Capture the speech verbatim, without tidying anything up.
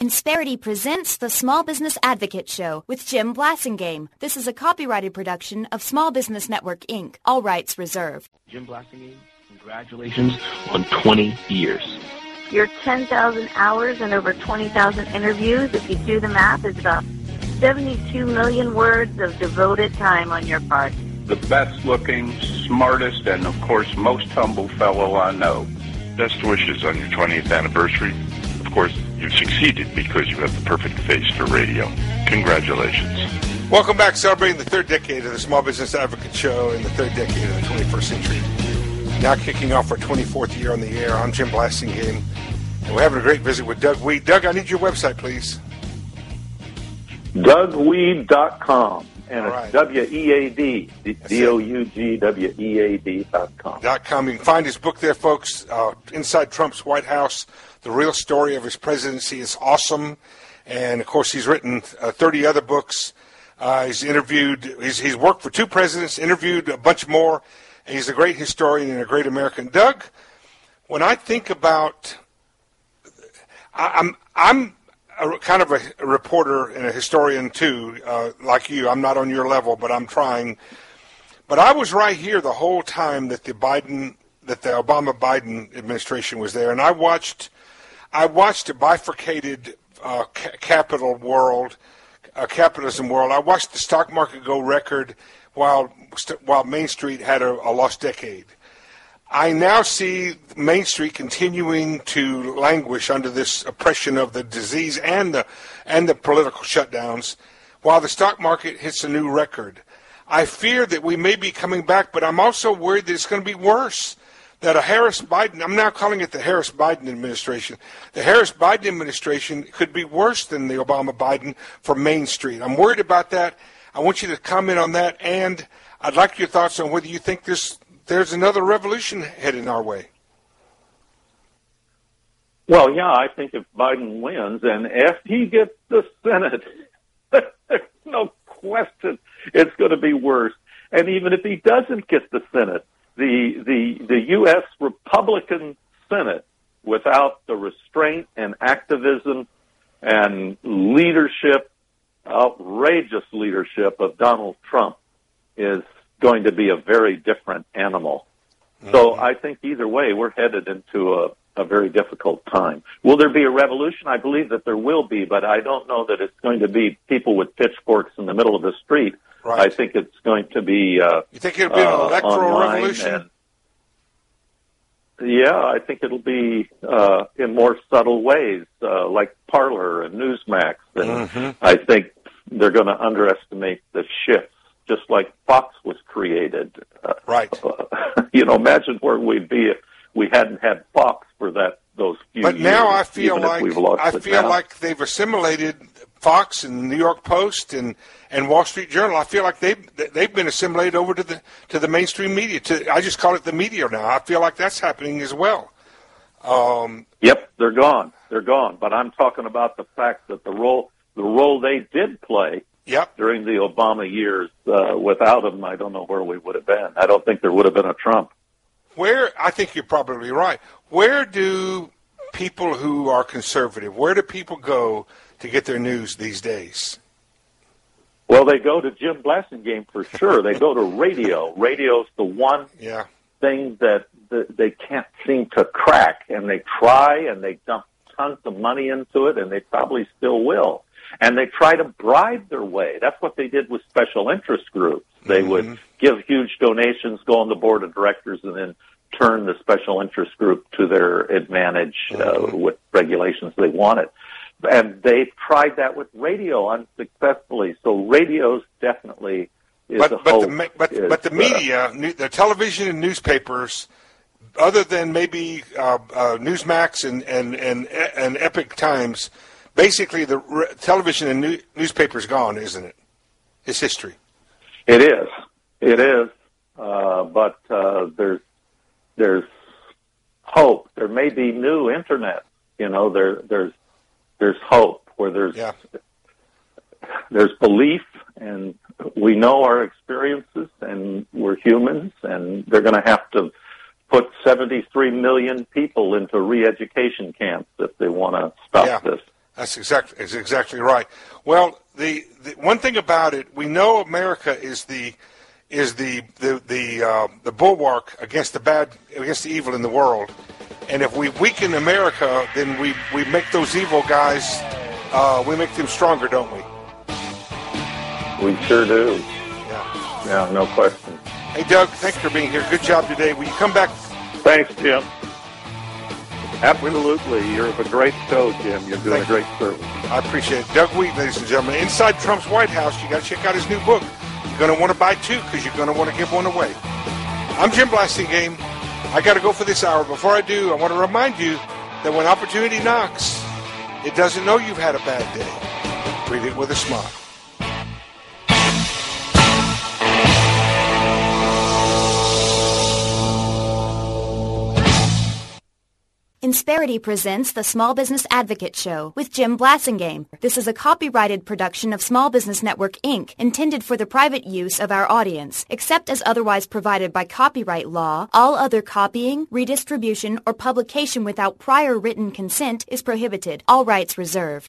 Insperity presents the Small Business Advocate Show with Jim Blasingame. This is a copyrighted production of Small Business Network, Incorporated. All rights reserved. Jim Blasingame, congratulations on twenty years. Your ten thousand hours and over twenty thousand interviews, if you do the math, is about seventy-two million words of devoted time on your part. The best-looking, smartest, and, of course, most humble fellow I know. Best wishes on your twentieth anniversary. Of course, you've succeeded because you have the perfect face for radio. Congratulations. Welcome back, celebrating the third decade of the Small Business Advocate Show in the third decade of the twenty-first century. Now kicking off our twenty-fourth year on the air. I'm Jim Blasingame, and we're having a great visit with Doug Wead. Doug, I need your website, please. Doug Wead dot com, and All it's right. W E A D, D O U G W E A D dot com. Dot com. You can find his book there, folks, uh, Inside Trump's White House, The Real Story of His Presidency. Is awesome. And, of course, he's written uh, thirty other books. Uh, he's interviewed, he's, he's worked for two presidents, interviewed a bunch more, and he's a great historian and a great American. Doug, when I think about, I, I'm I'm a, kind of a, a reporter and a historian too, uh, like you. I'm not on your level, but I'm trying. But I was right here the whole time that the Biden, that the Obama-Biden administration was there, and I watched, I watched a bifurcated uh, ca- capital world, uh, capitalism world. I watched the stock market go record while while Main Street had a, a lost decade. I now see Main Street continuing to languish under this oppression of the disease and the and the political shutdowns, while the stock market hits a new record. I fear that we may be coming back, but I'm also worried that it's going to be worse. That a Harris-Biden, I'm now calling it the Harris-Biden administration, the Harris-Biden administration could be worse than the Obama-Biden for Main Street. I'm worried about that. I want you to comment on that, and I'd like your thoughts on whether you think this there's another revolution heading our way. Well, yeah, I think if Biden wins, and if he gets the Senate, there's no question it's going to be worse. And even if he doesn't get the Senate, the the the U S Republican Senate, without the restraint and activism and leadership, outrageous leadership of Donald Trump, is going to be a very different animal. Mm-hmm. So I think either way, we're headed into a, a very difficult time. Will there be a revolution? I believe that there will be, but I don't know that it's going to be people with pitchforks in the middle of the street. Right. I think it's going to be uh, You think it'll be an uh, electoral revolution? And, yeah, I think it'll be uh, in more subtle ways, uh, like Parler and Newsmax. And mm-hmm. I think they're going to underestimate the shifts, just like Fox was created. Uh, right. Uh, you know, imagine where we'd be if we hadn't had Fox for that those few but years. But now I feel even if like we've lost I it feel now. like they've assimilated Fox and New York Post and, and Wall Street Journal. I feel like they've they've been assimilated over to the to the mainstream media. To I just call it the media now. I feel like that's happening as well. Um, yep, they're gone. They're gone. But I'm talking about the fact that the role the role they did play. Yep. During the Obama years, uh, without him, I don't know where we would have been. I don't think there would have been a Trump. Where I think you're probably right. Where do people who are conservative, where do people go to get their news these days? Well, they go to Jim Blasingame for sure. They go to radio. Radio's the one yeah. thing that, that they can't seem to crack, and they try, and they dump tons of money into it, and they probably still will. And they try to bribe their way. That's what they did with special interest groups. They mm-hmm. would give huge donations, go on the board of directors, and then turn the special interest group to their advantage mm-hmm. uh, with regulations they wanted. And they tried that with radio unsuccessfully. So radio's definitely is but, a but hope. The, but, is, but the media, uh, the television and newspapers, other than maybe uh, uh, Newsmax and, and, and, and Epic Times, basically, the re- television and new- newspaper is gone, isn't it? It's history. It is. It is. Uh, but uh, there's there's hope. There may be new internet. You know, there there's there's hope where there's yeah. there's belief, and we know our experiences, and we're humans, and they're going to have to put seventy-three million people into re-education camps if they want to stop yeah. this. That's exactly is exactly right. Well, the, the one thing about it, we know America is the is the the the, uh, the bulwark against the bad, against the evil in the world. And if we weaken America, then we, we make those evil guys, uh, we make them stronger, don't we? We sure do. Yeah. Yeah, no question. Hey, Doug, thanks for being here. Good job today. Will you come back? Thanks, Jim. Absolutely. You're a great show, Jim. You're doing Thank a great service. I appreciate it. Doug Wheat, ladies and gentlemen. Inside Trump's White House, you got to check out his new book. You're going to want to buy two because you're going to want to give one away. I'm Jim Blasingame. I got to go for this hour. Before I do, I want to remind you that when opportunity knocks, it doesn't know you've had a bad day. Greet it with a smile. Insperity presents the Small Business Advocate Show with Jim Blasingame. This is a copyrighted production of Small Business Network, Incorporated, intended for the private use of our audience. Except as otherwise provided by copyright law, all other copying, redistribution, or publication without prior written consent is prohibited. All rights reserved.